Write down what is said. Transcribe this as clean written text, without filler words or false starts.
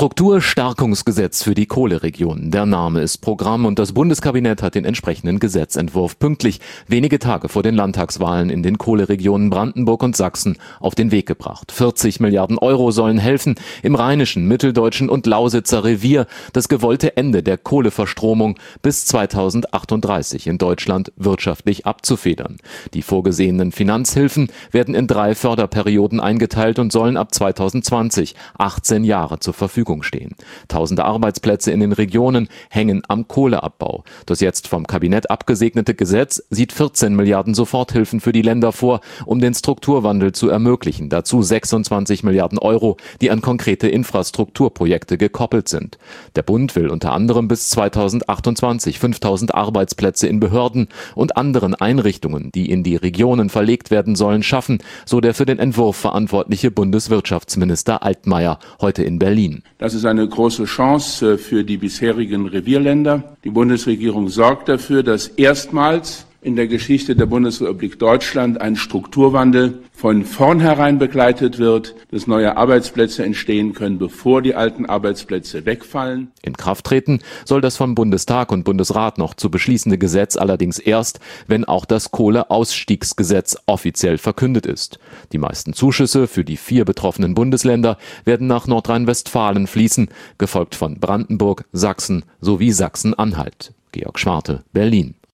Strukturstärkungsgesetz für die Kohleregionen. Der Name ist Programm und das Bundeskabinett hat den entsprechenden Gesetzentwurf pünktlich wenige Tage vor den Landtagswahlen in den Kohleregionen Brandenburg und Sachsen auf den Weg gebracht. 40 Milliarden Euro sollen helfen, im rheinischen, mitteldeutschen und Lausitzer Revier das gewollte Ende der Kohleverstromung bis 2038 in Deutschland wirtschaftlich abzufedern. Die vorgesehenen Finanzhilfen werden in 3 Förderperioden eingeteilt und sollen ab 2020 18 Jahre zur Verfügung stehen. Tausende Arbeitsplätze in den Regionen hängen am Kohleabbau. Das jetzt vom Kabinett abgesegnete Gesetz sieht 14 Milliarden Soforthilfen für die Länder vor, um den Strukturwandel zu ermöglichen. Dazu 26 Milliarden Euro, die an konkrete Infrastrukturprojekte gekoppelt sind. Der Bund will unter anderem bis 2028 5000 Arbeitsplätze in Behörden und anderen Einrichtungen, die in die Regionen verlegt werden sollen, schaffen, so der für den Entwurf verantwortliche Bundeswirtschaftsminister Altmaier heute in Berlin. Das ist eine große Chance für die bisherigen Revierländer. Die Bundesregierung sorgt dafür, dass erstmals in der Geschichte der Bundesrepublik Deutschland ein Strukturwandel von vornherein begleitet wird, dass neue Arbeitsplätze entstehen können, bevor die alten Arbeitsplätze wegfallen. In Kraft treten soll das vom Bundestag und Bundesrat noch zu beschließende Gesetz allerdings erst, wenn auch das Kohleausstiegsgesetz offiziell verkündet ist. Die meisten Zuschüsse für die 4 betroffenen Bundesländer werden nach Nordrhein-Westfalen fließen, gefolgt von Brandenburg, Sachsen sowie Sachsen-Anhalt. Georg Schwarte, Berlin.